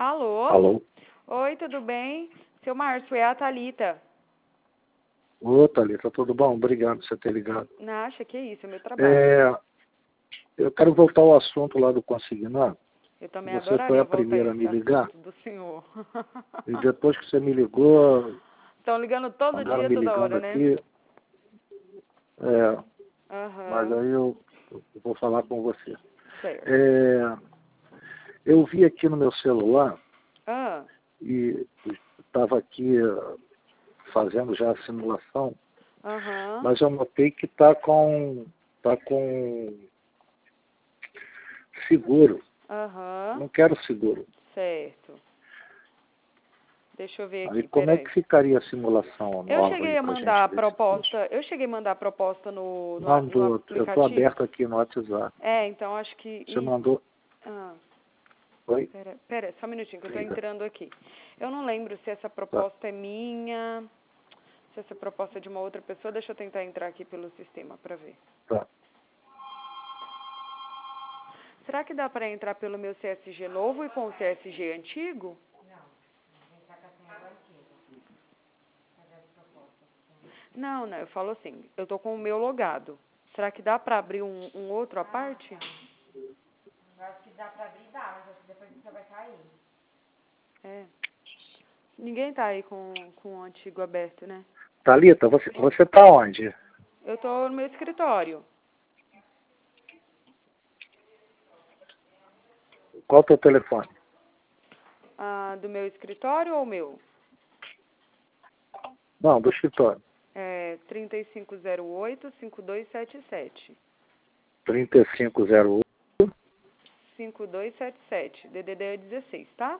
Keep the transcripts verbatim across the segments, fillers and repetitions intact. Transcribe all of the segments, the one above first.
Alô? Alô? Oi, tudo bem? Seu Márcio, é a Thalita. Ô, Thalita, tudo bom? Obrigado por você ter ligado. Não, acha que é isso, é meu trabalho. É, eu quero voltar ao assunto lá do consignado. Eu também Você adoraria foi a voltar primeira a esse me ligar. assunto do senhor. E depois que você me ligou, Estão ligando todo andaram dia, me toda ligando hora, né? aqui. É, mas Aham, aí eu, eu vou falar com você. certo. É, eu vi aqui no meu celular Ah, e estava aqui eh, fazendo já a simulação, aham, mas eu notei que está com, tá com seguro. aham, Não quero seguro. certo. Deixa eu ver Aí aqui, como é peraí. que ficaria a simulação Eu nova cheguei aí a pra mandar gente a ver se funciona? proposta, eu cheguei a mandar a proposta no, no, a- no Mandou, eu estou aplicativo. aberto aqui no WhatsApp. É, então acho que Você isso. mandou. Ah, Oi? pera, pera, só um minutinho que eu tô Diga. entrando aqui. Eu não lembro se essa Tá, proposta é minha, se essa proposta é de uma outra pessoa. Deixa eu tentar entrar aqui pelo sistema pra ver. tá. Será que dá pra entrar pelo meu C S G novo e com o C S G antigo? Não, não, eu falo assim, eu tô com o meu logado. Será que dá pra abrir um, um outro à parte? Eu acho que dá pra abrir, dá, mas acho que depois você vai cair. É. Ninguém tá aí com, com o antigo aberto, né? Thalita, você, você tá onde? Eu tô no meu escritório. Qual o teu telefone? Ah, do meu escritório ou o meu? Não, do escritório. É trinta e cinco zero oito, cinco dois sete sete. trinta e cinco zero oito. cinco dois sete sete. D D D é dezesseis, tá?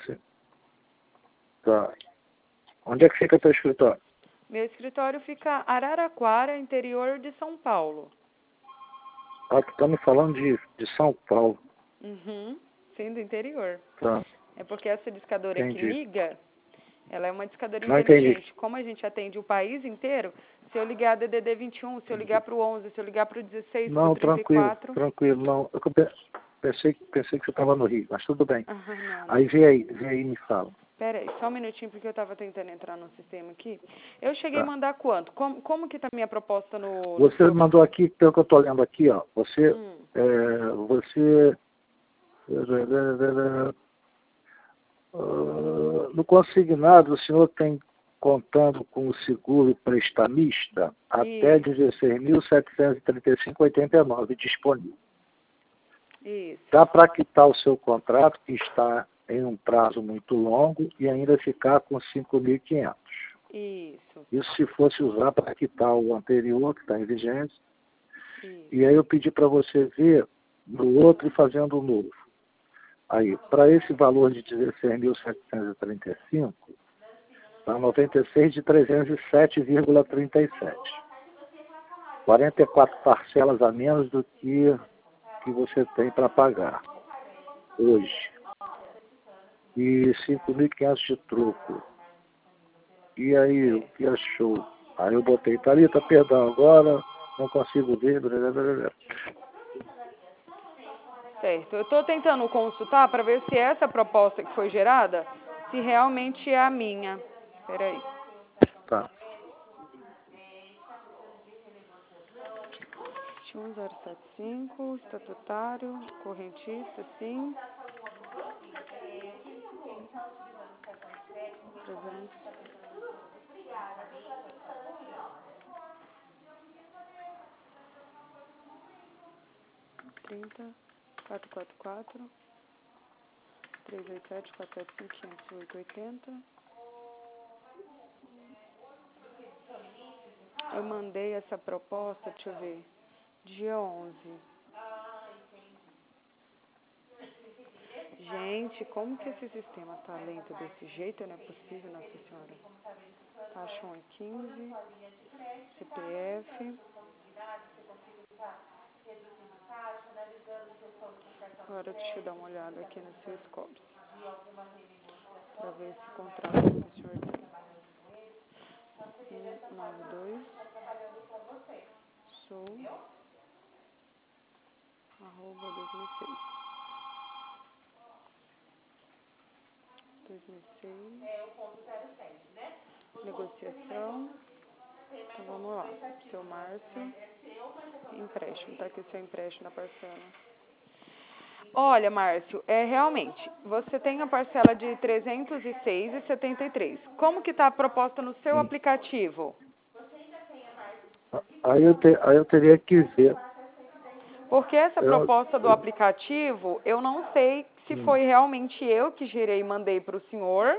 Tá. Onde é que fica teu escritório? Meu escritório fica Araraquara, interior de São Paulo. Ah, tu tá me falando de, de São Paulo. Uhum, sim, do interior. Tá, É porque essa discadora que entendi. liga, ela é uma discadora Não entendi. inteligente. Como a gente atende o país inteiro, se eu ligar D D D vinte e um, se eu ligar para o onze, se eu ligar para o dezesseis, para o Não, trinta e tranquilo, quatro... tranquilo. Não, eu pe- pensei, pensei que você estava no Rio, mas tudo bem. Aham, não, Aí não. vem aí, vem aí e me fala. Pera aí, só um minutinho, porque eu estava tentando entrar no sistema aqui. Eu cheguei a Tá. mandar quanto? Como, como que tá a minha proposta no, no Você seu... mandou aqui, pelo que eu estou lendo aqui, ó. Você, Hum, é, você, ah, no consignado, o senhor tem, contando com o seguro prestamista, até isso, dezesseis mil setecentos e trinta e cinco reais e oitenta e nove centavos disponível. isso, Dá para quitar o seu contrato, que está em um prazo muito longo, e ainda ficar com cinco mil e quinhentos. isso, Isso se fosse usar para quitar o anterior, que está em vigência. isso. E aí eu pedi para você ver no outro e fazendo o novo. Aí, para esse valor de dezesseis mil setecentos e trinta e cinco, está noventa e seis de trezentos e sete vírgula trinta e sete. quarenta e quatro parcelas a menos do que, que você tem para pagar hoje. E cinco mil e quinhentos de troco. E aí, o que achou? Aí eu botei, Thalita, perdão, agora não consigo ver. Blá, blá, blá, blá. Certo. Eu estou tentando consultar para ver se essa proposta que foi gerada, se realmente é a minha. Peraí. Tá. vinte e um zero sete cinco, estatutário, correntista, sim. trezentos. trinta, quatrocentos e quarenta e quatro, trezentos e oitenta e sete, quatrocentos e setenta e cinco, quinhentos e oito, oitenta. Eu mandei essa proposta, deixa eu ver, dia onze. Gente, como que esse sistema tá lento desse jeito? Não é possível, Nossa Senhora. Taxa um é quinze, C P F. Agora deixa eu dar uma olhada aqui nos seus scores. Para ver esse contrato que o senhor tem. um nove dois, sou, arroba dois mil e seis. seis. Negociação. Então vamos lá. Seu Márcio. Empréstimo. Tá aqui seu empréstimo na parcela. Olha, Márcio, é realmente, você tem a parcela de trezentos e seis reais e setenta e três centavos. Como que está a proposta no seu aplicativo? Aí eu, te, aí eu teria que ver. Porque essa Eu- proposta do aplicativo, eu não sei se Hum. foi realmente eu que gerei e mandei para o senhor,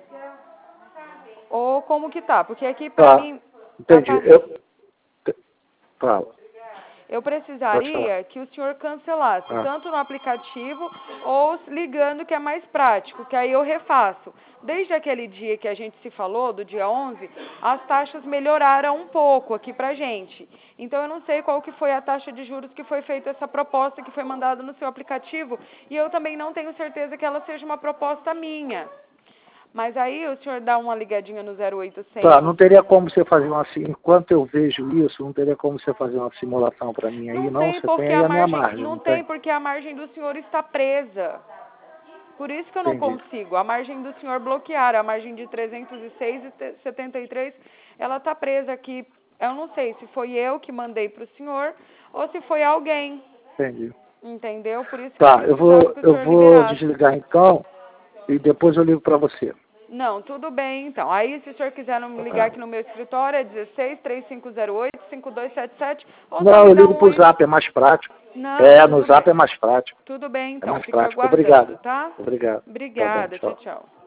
ou como que tá. Porque aqui, para Tá, mim, entendi. a- Eu, fala. eu Pode precisaria que o senhor cancelasse, Ah. tanto no aplicativo ou ligando, que é mais prático, que aí eu refaço. Desde aquele dia que a gente se falou, do dia onze, as taxas melhoraram um pouco aqui pra gente. Então eu não sei qual que foi a taxa de juros que foi feita essa proposta que foi mandada no seu aplicativo, e eu também não tenho certeza que ela seja uma proposta minha. Mas aí o senhor dá uma ligadinha no zero oitocentos. Tá, não teria como você fazer uma sim- enquanto eu vejo isso, não teria como você fazer uma simulação para mim aí, Não não? tem, Você porque tem aí a a minha margem, margem, não não tem, tem? porque a margem do senhor está presa. Por isso que eu não Entendi. consigo. A margem do senhor bloquear, a margem de trezentos e seis reais e setenta e três centavos, ela está presa aqui. Eu não sei se foi eu que mandei para o senhor ou se foi alguém, Entendi. entendeu? Por isso que Tá, eu eu precisava vou, que o eu senhor vou liberasse. desligar então e depois eu ligo para você. Não, tudo bem, então. Aí, se o senhor quiser me ligar aqui no meu escritório, é dezesseis, três cinco zero oito, cinco dois sete sete, ou só Não, me eu dá ligo um pro oi. Zap, é mais prático. Não, É, no tudo Zap bem. é mais prático. Tudo bem, É então. mais Fica prático. aguardando, Obrigado. tá? Obrigado. Tá bom, Obrigada, tchau, tchau. tchau.